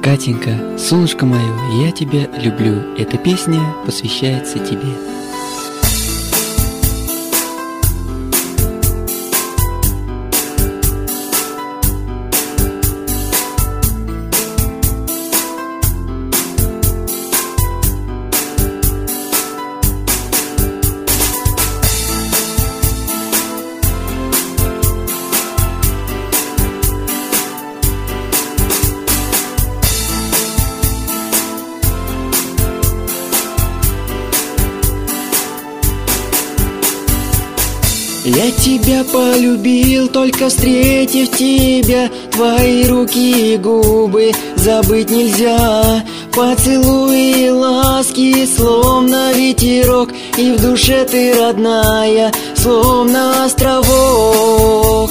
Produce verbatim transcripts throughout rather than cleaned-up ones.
Катенька, солнышко мое, я тебя люблю. Эта песня посвящается тебе. Я тебя полюбил, только встретив тебя. Твои руки и губы забыть нельзя. Поцелуи и ласки, словно ветерок. И в душе ты родная, словно островок.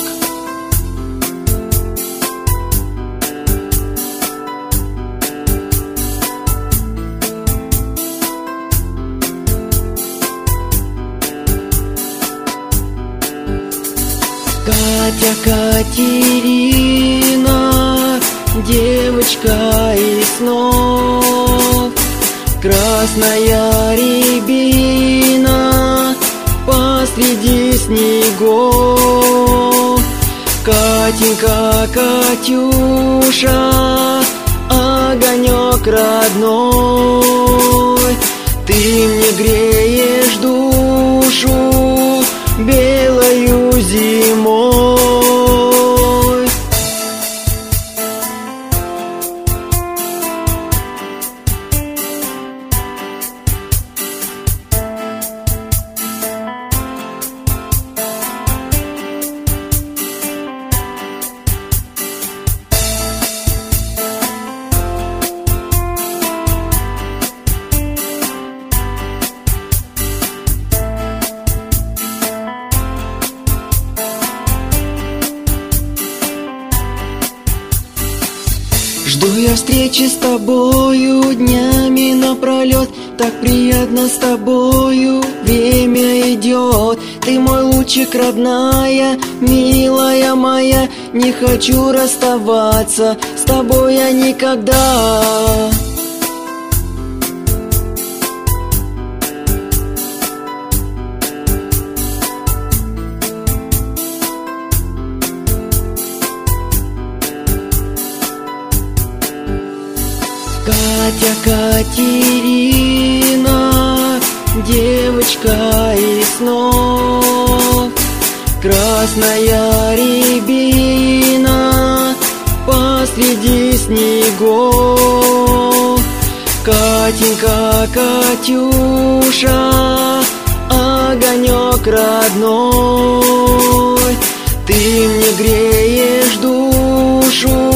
Катя, Катерина, девочка из снов, красная рябина посреди снегов. Катенька, Катюша, огонек родной, ты мне греешь душу белою зимой. Жду я встречи с тобою днями напролет. Так приятно с тобою время идет. Ты мой лучик, родная, милая моя. Не хочу расставаться с тобой я никогда. Катя, Катерина, девочка из снов, красная рябина посреди снегов. Катенька, Катюша, огонек родной, ты мне греешь душу